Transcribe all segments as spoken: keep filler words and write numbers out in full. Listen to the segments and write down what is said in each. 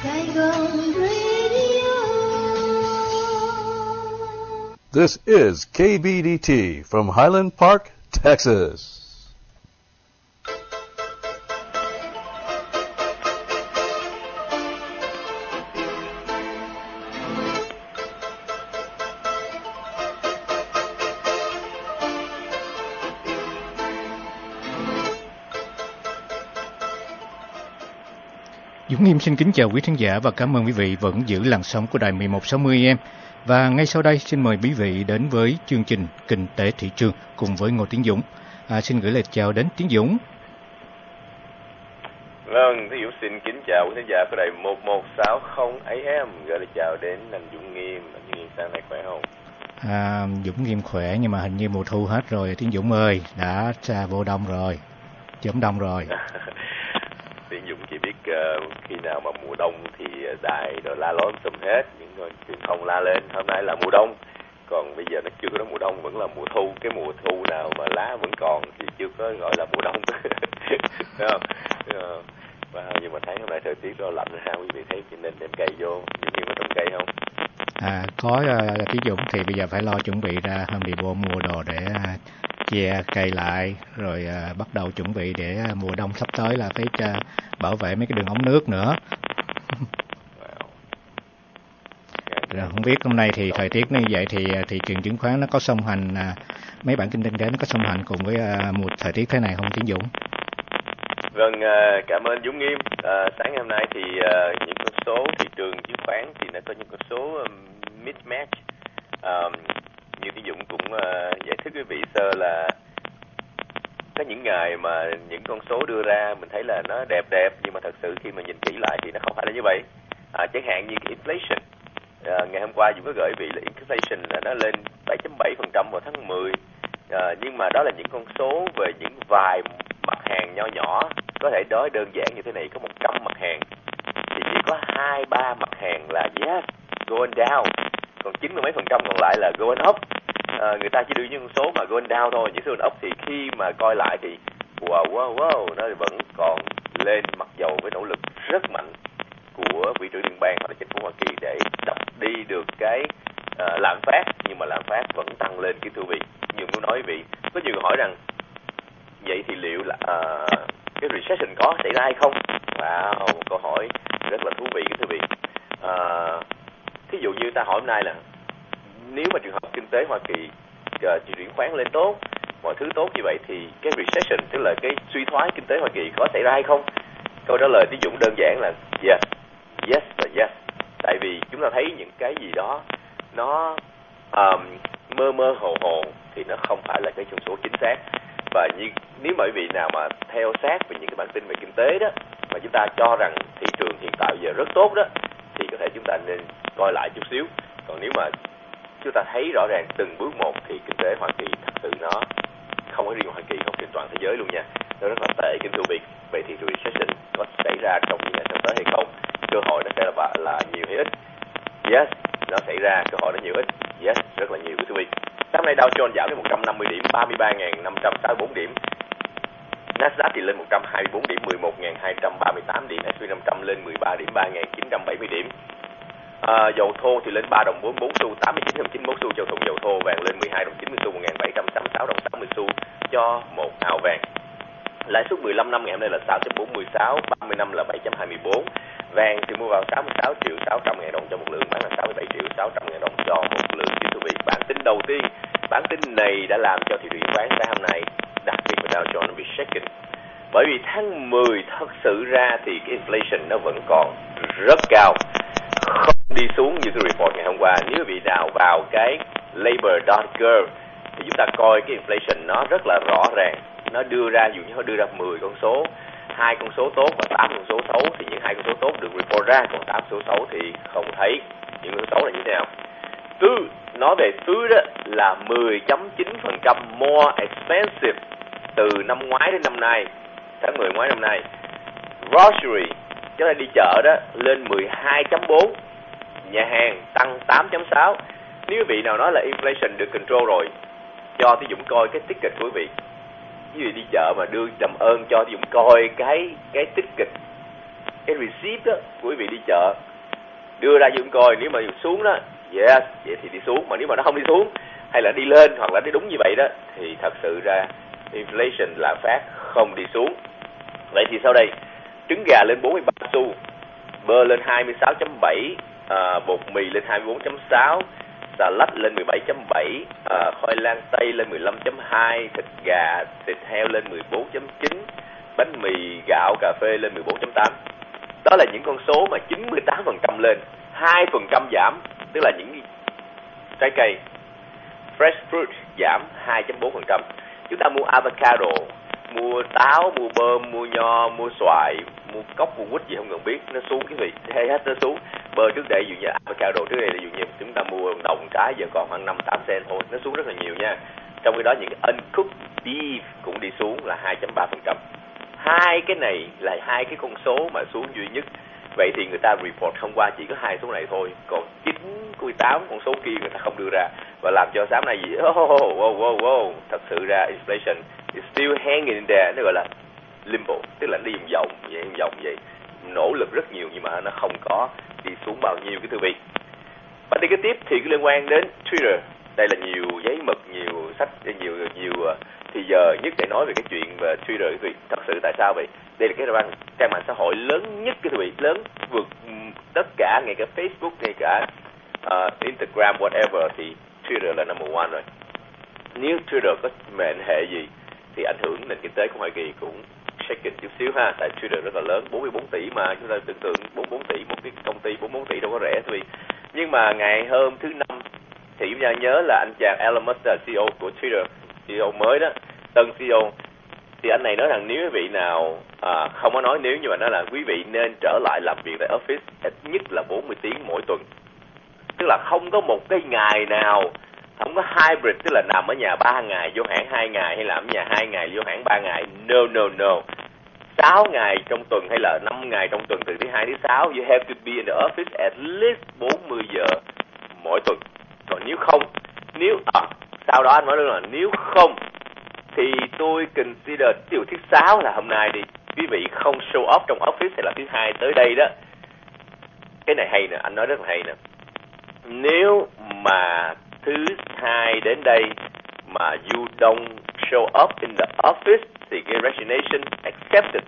Saigon Radio. This is K B D T from Highland Park, Texas. Dũng Nghiêm xin kính chào quý khán giả và cảm ơn quý vị vẫn giữ làn sóng của đài mười một sáu mươi em. Và ngay sau đây xin mời quý vị đến với chương trình Kinh tế thị trường cùng với Ngô Tiến Dũng. À, xin gửi lời chào đến Tiến Dũng. Vâng, Tiến Dũng xin kính chào quý khán giả của đài một một sáu không a em. Gửi lời chào đến anh Dũng Nghiêm. Anh Dũng Nghiêm sáng nay khỏe không? À, Dũng Nghiêm khỏe nhưng mà hình như mùa thu hết rồi Tiến Dũng ơi, đã ra vô đông rồi, chớm đông rồi. Tiến Dũng chỉ biết uh, khi nào mà mùa đông thì đài rồi la lối tùm hết, những người truyền thông la lên hôm nay là mùa đông, còn bây giờ nó chưa có đó mùa đông, vẫn là mùa thu. Cái mùa thu nào mà lá vẫn còn thì chưa có gọi là mùa đông. Đúng không? Uh, và nhưng mà thấy hôm nay thời tiết rất lạnh ha, quý vị thấy cho nên đem cây vô. Những người có trồng cây không? À, có uh, Tiến Dũng thì bây giờ phải lo chuẩn bị ra hôm đi bộ mua đồ để uh, che cây lại, rồi uh, bắt đầu chuẩn bị để uh, mùa đông sắp tới là phải uh, bảo vệ mấy cái đường ống nước nữa. Rồi không biết hôm nay thì thời tiết như vậy thì thị trường chứng khoán nó có song hành, uh, mấy bản kinh tế nó có song hành cùng với uh, một thời tiết thế này không Tiến Dũng? Vâng, uh, cảm ơn Dũng Nghiêm. Uh, sáng hôm nay thì uh, những con số thị trường chứng khoán thì nó có những con số um, mismatch. Um, như Tiến Dũng cũng uh, giải thích với vị sơ là có những ngày mà những con số đưa ra mình thấy là nó đẹp đẹp nhưng mà thật sự khi mà nhìn kỹ lại thì nó không phải là như vậy. À, chẳng hạn như cái inflation, à, ngày hôm qua Dũng có gửi vị là inflation là nó lên bảy phẩy bảy phần trăm vào tháng mười, à, nhưng mà đó là những con số về những vài mặt hàng nho nhỏ. Có thể nói đơn giản như thế này, có một trăm mặt hàng thì chỉ có hai ba mặt hàng là yes going down, còn chín mươi mấy phần trăm còn lại là going up. À, người ta chỉ đưa những con số mà going down thôi. Những số going up thì khi mà coi lại thì wow wow wow nó vẫn còn lên, mặc dầu với nỗ lực rất mạnh của vị trưởng liên bang hoặc là chính phủ Hoa Kỳ để đập đi được cái uh, lạm phát, nhưng mà lạm phát vẫn tăng lên kính thưa vị. Nhưng muốn nói vị có nhiều người hỏi rằng vậy thì liệu là uh, cái recession có xảy ra hay không? Wow, một câu hỏi rất là thú vị kính thưa vị. Uh, thí dụ như ta hỏi hôm nay là nếu mà trường hợp kinh tế Hoa Kỳ uh, chuyển khoán lên tốt, mọi thứ tốt như vậy thì cái recession, tức là cái suy thoái kinh tế Hoa Kỳ có xảy ra hay không? Câu trả lời Tiến Dũng đơn giản là yes, yes và yes. Tại vì chúng ta thấy những cái gì đó nó um, mơ mơ hồ hồ thì nó không phải là cái con số chính xác. Và như, nếu mà quý vị nào mà theo sát về những cái bản tin về kinh tế đó mà chúng ta cho rằng thị trường hiện tại giờ rất tốt đó thì có thể chúng ta nên coi lại chút xíu. Còn nếu mà chúng ta thấy rõ ràng từng bước một thì kinh tế Hoa Kỳ thật sự nó không có riêng Hoa Kỳ, không trên toàn thế giới luôn nha, nó rất là tệ kính thưa quý vị. Vậy thì recession có xảy ra trong những ngày sắp tới hay không? Cơ hội nó sẽ là, là nhiều hay ít? Yes, nó xảy ra, cơ hội nó nhiều ít? Yes, rất là nhiều kính thưa quý vị. Sáng nay Dow Jones giảm đến một trăm năm mươi điểm, ba mươi ba nghìn năm trăm sáu mươi tư điểm. Nasdaq thì lên một trăm hai mươi tư điểm, mười một nghìn hai trăm ba mươi tám điểm. ét and pê năm trăm lên mười ba điểm, ba nghìn chín trăm bảy mươi điểm. À, dầu thô thì lên ba đồng bốn mươi bốn xu, tám mươi chín phẩy chín mươi mốt xu cho thùng dầu thô. Vàng lên mười hai đồng chín mươi xu, một nghìn bảy trăm tám mươi sáu đồng tám mươi xu cho một ounce vàng. Lãi suất mười lăm năm ngày hôm nay là sáu phẩy bốn mươi sáu, ba mươi năm là bảy phẩy hai mươi tư. Vàng thì mua vào sáu mươi sáu triệu sáu trăm ngàn đồng cho một lượng, bán là sáu mươi bảy triệu sáu trăm ngàn đồng cho một lượng. Kính thưa quý vị, bản tin đầu tiên, bản tin này đã làm cho thị trường chứng khoán sáng hôm nay, đặc biệt là Dow Jones bị shaken. Bởi vì tháng mười thật sự ra thì cái inflation nó vẫn còn rất cao, không đi xuống như cái report ngày hôm qua. Nếu quý vị nào vào cái labor dot gov thì chúng ta coi cái inflation nó rất là rõ ràng. Nó đưa ra, dù như nó đưa ra mười con số, hai con số tốt và tám con số xấu, thì những hai con số tốt được report ra, còn tám số xấu thì không thấy. Những con số là như thế nào? Tư, nói về food đó là mười phẩy chín phần trăm more expensive từ năm ngoái đến năm nay, tháng mười ngoái năm nay. Grocery, chúng ta đi chợ đó, lên mười hai phẩy bốn, nhà hàng tăng tám phẩy sáu. Nếu quý vị nào nói là inflation được control rồi, cho Thí Dũng coi cái ticket của quý vị. Quý vị đi chợ mà đưa trầm ơn cho Thí Dũng coi cái cái ticket cái receipt đó của quý vị đi chợ, đưa ra cho chúng coi. Nếu mà xuống đó, yes, vậy thì đi xuống. Mà nếu mà nó không đi xuống hay là đi lên hoặc là đi đúng như vậy đó, thì thật sự ra inflation lạm phát không đi xuống. Vậy thì sau đây, trứng gà lên bốn mươi ba xu, bơ lên hai mươi sáu chấm bảy, à, bột mì lên hai mươi bốn chấm sáu, xà lách lên mười bảy chấm bảy, à, khoai lang tây lên mười lăm chấm hai, thịt gà, thịt heo lên mười bốn chấm chín, bánh mì, gạo, cà phê lên mười bốn chấm tám. Đó là những con số mà chín mươi tám phần trăm lên, hai phần trăm giảm, tức là những trái cây. Fresh fruit giảm hai phẩy bốn phần trăm. Chúng ta mua avocado, mua táo, mua bơm, mua nho, mua xoài, mua cốc, mua quýt gì không cần biết, nó xuống cái vị, hay hết nó xuống. Bơ trước đây dụ như avocado trước đây là dụ như chúng ta mua đồng trái giờ còn khoảng năm tám cent thôi, nó xuống rất là nhiều nha. Trong khi đó những cái uncooked beef cũng đi xuống là hai phẩy ba phần trăm. Hai cái này là hai cái con số mà xuống duy nhất. Vậy thì người ta report hôm qua chỉ có hai số này thôi, còn chín mươi tám con số kia người ta không đưa ra, và làm cho sáng nay gì oh, oh, oh, oh, oh. Thật sự ra inflation is still hanging in there, nó gọi là limbo, tức là đi vòng vòng vậy, vòng vậy, nỗ lực rất nhiều nhưng mà nó không có đi xuống bao nhiêu cái thưa vị. Và đi cái tiếp thì cái liên quan đến Twitter. Đây là nhiều giấy mực, nhiều sách, nhiều nhiều thì giờ nhất để nói về cái chuyện về Twitter quý vị. Thật sự tại sao vậy? Đây là cái trang, trang mạng xã hội lớn nhất cái quý vị, lớn vượt tất cả, ngay cả Facebook, ngay cả uh, Instagram, whatever, thì Twitter là number one rồi. Nếu Twitter có mệnh hệ gì thì ảnh hưởng nền kinh tế của Hoa Kỳ cũng shaken chút xíu ha, tại Twitter rất là lớn, bốn mươi bốn tỷ mà, chúng ta tưởng tượng bốn mươi bốn tỷ, một cái công ty bốn mươi bốn tỷ đâu có rẻ thôi. Nhưng mà ngày hôm thứ năm thì chúng ta nhớ là anh chàng Elon Musk, xê e ô của Twitter, xê e ô mới đó, tân xê e ô, thì anh này nói rằng nếu quý vị nào à, không có nói nếu nhưng mà nói là quý vị nên trở lại làm việc tại office ít nhất là bốn mươi tiếng mỗi tuần, tức là không có một cái ngày nào, không có hybrid, tức là nằm ở nhà ba ngày vô hãng hai ngày, hay làm ở nhà hai ngày vô hãng ba ngày. No no no, sáu ngày trong tuần hay là năm ngày trong tuần từ thứ hai đến sáu, you have to be in the office at least bốn mươi giờ mỗi tuần. Còn nếu không, nếu à, sau đó anh nói luôn là nếu không thì tôi consider điều thứ sáu là hôm nay đi, quý vị không show up trong office hay là thứ hai tới đây đó. Cái này hay nè, anh nói rất là hay nè. Nếu mà thứ hai đến đây mà you don't show up in the office thì cái resignation accepted.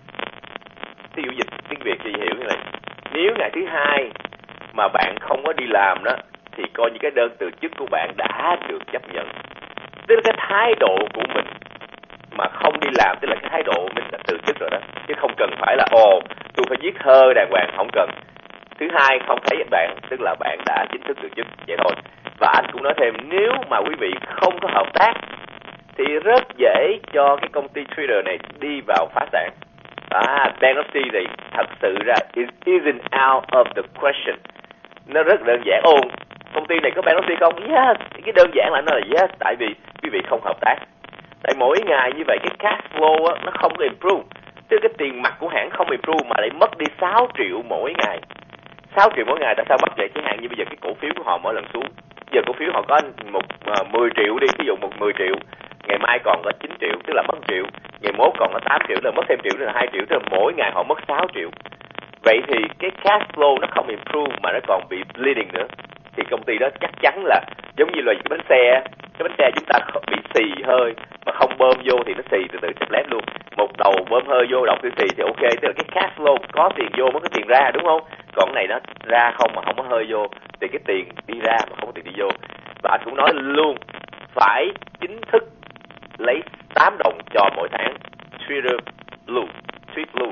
Ví dụ dịch tiếng Việt thì hiểu như này. Nếu ngày thứ hai mà bạn không có đi làm đó thì coi như cái đơn từ chức của bạn đã được chấp nhận. Tức là cái thái độ của mình mà không đi làm, tức là cái thái độ mình đã từ chức rồi đó, chứ không cần phải là ồ tôi phải viết thơ đàng hoàng, không cần. Thứ hai không thấy bạn, tức là bạn đã chính thức từ chức, vậy thôi. Và anh cũng nói thêm, nếu mà quý vị không có hợp tác thì rất dễ cho cái công ty Twitter này đi vào phá sản. À, bankruptcy thì thật sự ra it isn't out of the question. Nó rất đơn giản. Ồ, công ty này có bankruptcy không? Yes. Cái đơn giản là nó là yes, tại vì quý vị không hợp tác. Tại mỗi ngày như vậy cái cash flow á, nó không có improve. Tức cái tiền mặt của hãng không improve mà lại mất đi sáu triệu mỗi ngày. sáu triệu mỗi ngày, tại sao mất vậy? Chẳng hạn như bây giờ cái cổ phiếu của họ mỗi lần xuống, giờ cổ phiếu họ có một uh, mười triệu đi, ví dụ một mười triệu, ngày mai còn có chín triệu, tức là mất triệu, ngày mốt còn có tám triệu, là mất thêm triệu, tức là hai triệu, tức là mỗi ngày họ mất sáu triệu. Vậy thì cái cash flow nó không improve mà nó còn bị bleeding nữa, thì công ty đó chắc chắn là giống như là cái bánh xe, cái bánh xe chúng ta bị xì hơi mà không bơm vô thì nó xì từ từ chập lép luôn. Một đầu bơm hơi vô, đầu tự xì thì ok, tức là cái cash flow có tiền vô mới có tiền ra, đúng không? Còn cái này nó ra không mà không có hơi vô thì cái tiền đi ra mà không có tiền đi vô. Và anh cũng nói luôn, phải chính thức lấy tám đồng cho mỗi tháng. Twitter Blue, Tweet Blue.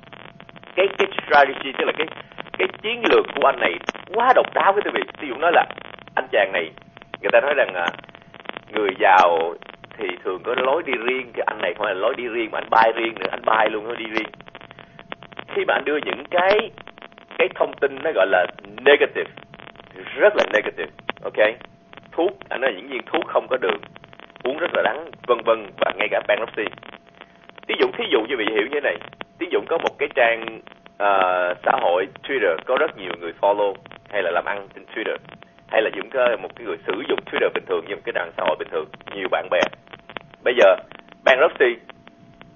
Cái cái strategy, tức là cái cái chiến lược của anh này quá độc đáo cái quý vị. Ví dụ nói là anh chàng này, người ta nói rằng à, người giàu thì thường có lối đi riêng, cái anh này không phải là lối đi riêng mà anh bay riêng nữa, anh bay luôn, nó đi riêng. Khi mà anh đưa những cái cái thông tin nó gọi là negative, rất là negative, ok? Thuốc, anh nói những viên thuốc không có đường, uống rất là đắng, vân vân, và ngay cả bankruptcy. Ví dụ thí dụ như vị hiểu như thế này, ví dụ có một cái trang uh, xã hội Twitter có rất nhiều người follow hay là làm ăn trên Twitter, hay là những cái một cái người sử dụng Twitter bình thường như một cái trang xã hội bình thường, nhiều bạn bè. Bây giờ bankruptcy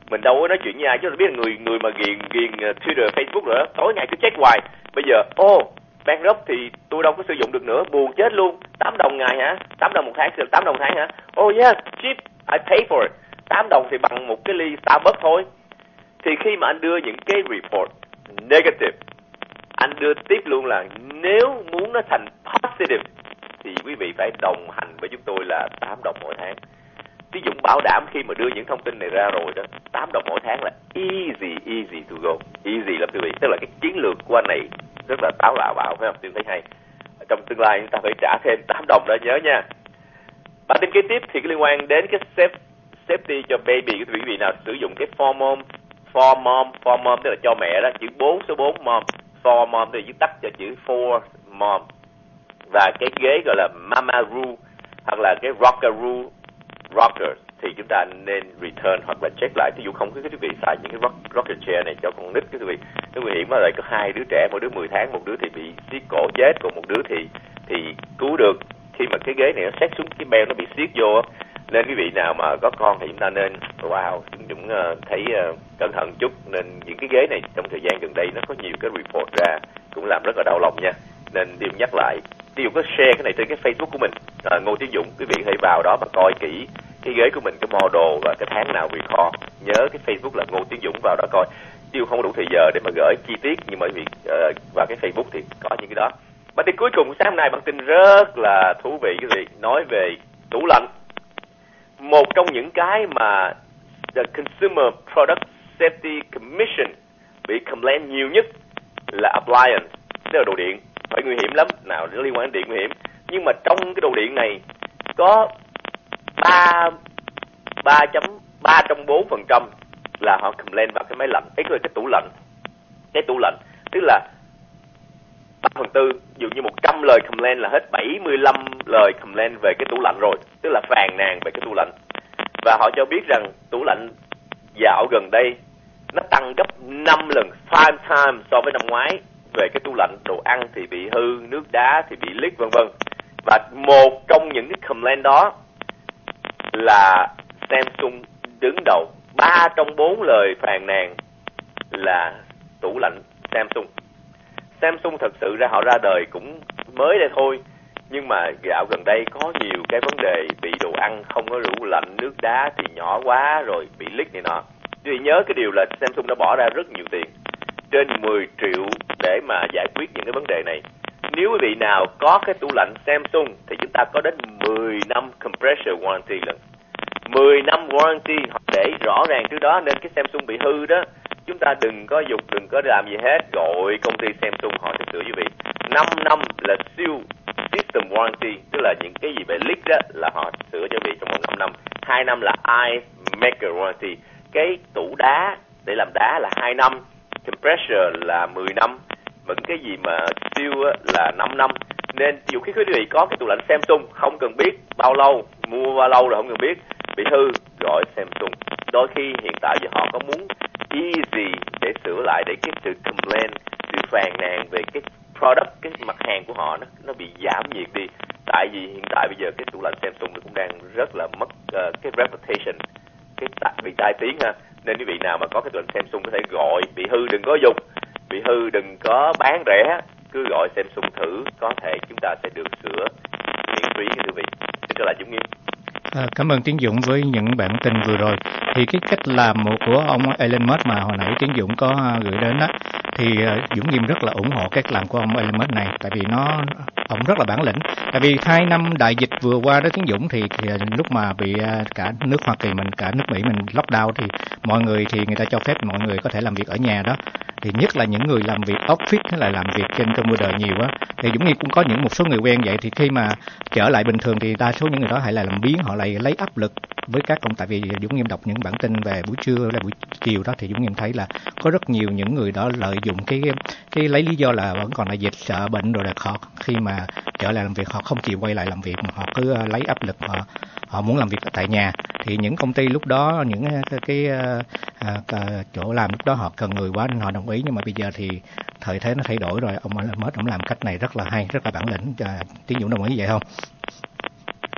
Mình đâu có nói chuyện với ai, chứ tôi biết là người người mà ghiền ghiền Twitter, Facebook rồi đó, tối ngày cứ check hoài. Bây giờ, ô, oh, bankrupt thì tôi đâu có sử dụng được nữa, buồn chết luôn. tám đồng ngày hả? tám đồng một tháng, tám đồng một tháng hả? Oh yeah, cheap, I pay for it. tám đồng thì bằng một cái ly Starbucks thôi. Thì khi mà anh đưa những cái report negative, anh đưa tiếp luôn là nếu muốn nó thành positive thì quý vị phải đồng hành với chúng tôi là tám đồng mỗi tháng. Ví dụ bảo đảm khi mà đưa những thông tin này ra rồi đó, tám đồng mỗi tháng là easy, easy to go. Easy lắm quý vị. Tức là cái chiến lược của anh này rất là táo bạo bạo, phải không? Tôi thấy hay. Trong tương lai chúng ta phải trả thêm tám đồng đó, nhớ nha. Bản tin kế tiếp thì liên quan đến cái safe, safety cho baby. Quý vị nào sử dụng cái for mom, for mom, for mom tức là cho mẹ đó, chữ bốn số bốn mom, for mom tức là viết tắt cho chữ for mom. Và cái ghế gọi là mama roo hoặc là cái rocker roo, rocker thì chúng ta nên return hoặc là check lại. Ví dụ không có quý vị xài những cái rock, rocker chair này cho con nít, cái quý vị nó nguy hiểm, mà lại có hai đứa trẻ, một đứa mười tháng, một đứa thì bị siết cổ chết, còn một đứa thì thì cứu được khi mà cái ghế này nó xét xuống cái beo nó bị siết vô. Nên quý vị nào mà có con thì chúng ta nên wow, chúng uh, thấy uh, cẩn thận chút. Nên những cái ghế này trong thời gian gần đây nó có nhiều cái report ra cũng làm rất là đau lòng nha. Nên điều nhắc lại, ví dụ có share cái này trên cái Facebook của mình, à, Ngô Tiến Dũng, quý vị hãy vào đó mà coi kỹ cái ghế của mình, cái model và cái tháng nào record. Nhớ cái Facebook là Ngô Tiến Dũng, vào đó coi. Tiêu không đủ thời giờ để mà gửi chi tiết, nhưng mà quý vị uh, vào cái Facebook thì có những cái đó. Bản tin cuối cùng sáng hôm nay, bản tin rất là thú vị quý vị, nói về tủ lạnh. Một trong những cái mà the Consumer Product Safety Commission bị complain nhiều nhất là appliance, tức là đồ điện. Phải nguy hiểm lắm, nào nó liên quan đến điện nguy hiểm. Nhưng mà trong cái đồ điện này có ba ba chấm ba trong bốn phần trăm là họ complain vào cái máy lạnh, ấy là cái tủ lạnh. Cái tủ lạnh tức là ba phần tư, ví dụ như một trăm lời complain là hết bảy mươi lăm lời complain về cái tủ lạnh rồi, tức là phàn nàn về cái tủ lạnh. Và họ cho biết rằng tủ lạnh dạo gần đây nó tăng gấp năm lần, five times so với năm ngoái về cái tủ lạnh. Đồ ăn thì bị hư, nước đá thì bị leak vân vân. Và một trong những cái complaint đó là Samsung đứng đầu, ba trong bốn lời phàn nàn là tủ lạnh Samsung. Samsung thật sự ra họ ra đời cũng mới đây thôi, nhưng mà dạo gần đây có nhiều cái vấn đề bị đồ ăn không có đủ lạnh, nước đá thì nhỏ quá rồi bị leak này nọ. Vì nhớ cái điều là Samsung đã bỏ ra rất nhiều tiền, trên mười triệu để mà giải quyết những cái vấn đề này. Nếu quý vị nào có cái tủ lạnh Samsung thì chúng ta có đến mười năm compressor warranty lần. mười năm warranty họ để rõ ràng trước đó, nên cái Samsung bị hư đó, chúng ta đừng có dục, đừng có làm gì hết, gọi công ty Samsung họ sẽ sửa quý vị. năm năm là siêu system warranty, tức là những cái gì về leak đó là họ sửa cho quý vị trong vòng năm năm. hai năm là ice maker warranty, cái tủ đá để làm đá là hai năm, compressor là mười năm, những cái gì mà siêu là năm năm. Nên dù khi quý vị có cái tủ lạnh Samsung, không cần biết bao lâu, mua bao lâu rồi không cần biết, bị hư gọi Samsung. Đôi khi hiện tại giờ họ có muốn easy để sửa lại, để cái sự complain, sự phàn nàn về cái product, cái mặt hàng của họ nó nó bị giảm nhiệt đi. Tại vì hiện tại bây giờ cái tủ lạnh Samsung nó cũng đang rất là mất uh, cái reputation, cái bị tai tiếng ha. Nên quý vị nào mà có cái tủ lạnh Samsung có thể gọi, bị hư đừng có dùng, bị hư đừng có bán rẻ, cứ gọi Samsung thử, có thể chúng ta sẽ được sửa miễn phí quý vị. Xin trở lại Dũng Nghiêm. À, cảm ơn Tiến Dũng với những bản tin vừa rồi. Thì cái cách làm của ông Elon Musk mà hồi nãy Tiến Dũng có gửi đến đó, thì Dũng Nghiêm rất là ủng hộ cách làm của ông Elon Musk này, tại vì nó ông rất là bản lĩnh. Tại vì hai năm đại dịch vừa qua đó Tiến Dũng, thì, thì lúc mà bị cả nước Hoa Kỳ mình, cả nước Mỹ mình lockdown, thì mọi người thì người ta cho phép mọi người có thể làm việc ở nhà đó. Thì nhất là những người làm việc office hay là làm việc trên computer nhiều á, thì Dũng Nghiêm cũng có những một số người quen vậy. Thì khi mà trở lại bình thường thì đa số những người đó hãy là làm biếng, họ lại lấy áp lực với các công. Tại vì Dũng Nghiêm đọc những bản tin về buổi trưa hay là buổi chiều đó, thì Dũng Nghiêm thấy là có rất nhiều những người đó lợi dụng cái cái lấy lý do là vẫn còn là dịch, sợ bệnh rồi, là họ khi mà trở lại làm việc họ không chịu quay lại làm việc, mà họ cứ lấy áp lực, họ họ muốn làm việc tại nhà. Thì những công ty lúc đó, những cái, cái à, chỗ làm lúc đó họ cần người quá nên họ đồng ý. Nhưng mà bây giờ thì thời thế nó thay đổi rồi, ông mới ông làm cách này rất là hay, rất là bản lĩnh. Tiến Dũng đồng ý vậy không?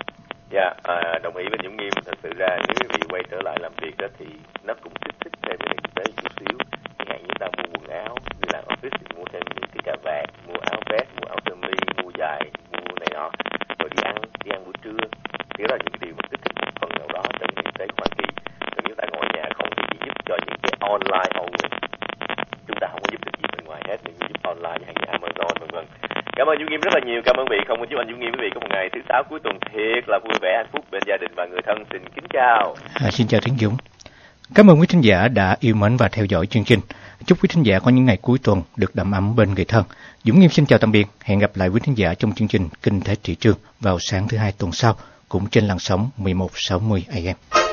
Dạ, yeah, à, đồng ý với Dũng Nghiêm. Thật sự ra nếu quý vị quay trở lại làm việc đó thì nó cũng kích thích thêm cái nền kinh tế chút xíu. Chẳng hạn như chúng ta mua quần áo, đi làm office thì mua thêm những cái cà vạt, mua áo vest, mua áo sơ mi, mua dài, mua này nọ. Rồi đi ăn, đi ăn buổi trưa. Thì đó là những cái điều mà kích thích một phần nào đó trong nền kinh tế của Hoa Kỳ. Còn nếu ta ngồi ở nhà không thì chỉ giúp cho những cái online only. Chúng ta không có giúp được gì bên ngoài hết, mình giúp online như hàng Amazon vân vân. Cảm ơn Dũng Nghiêm rất là nhiều, cảm ơn vị không có giúp anh Dũng Nghiêm. Quý vị có một ngày thứ sáu cuối tuần thiệt là vui vẻ hạnh phúc bên gia đình và người thân. Xin kính chào. À, xin chào Tiến Dũng. Cảm ơn quý thính giả đã yêu mến và theo dõi chương trình. Chúc quý thính giả có những ngày cuối tuần được đầm ấm bên người thân. Dũng Nghiêm xin chào tạm biệt. Hẹn gặp lại quý thính giả trong chương trình Kinh tế thị trường vào sáng thứ hai tuần sau, cũng trên làn sóng mười một sáu mươi A M.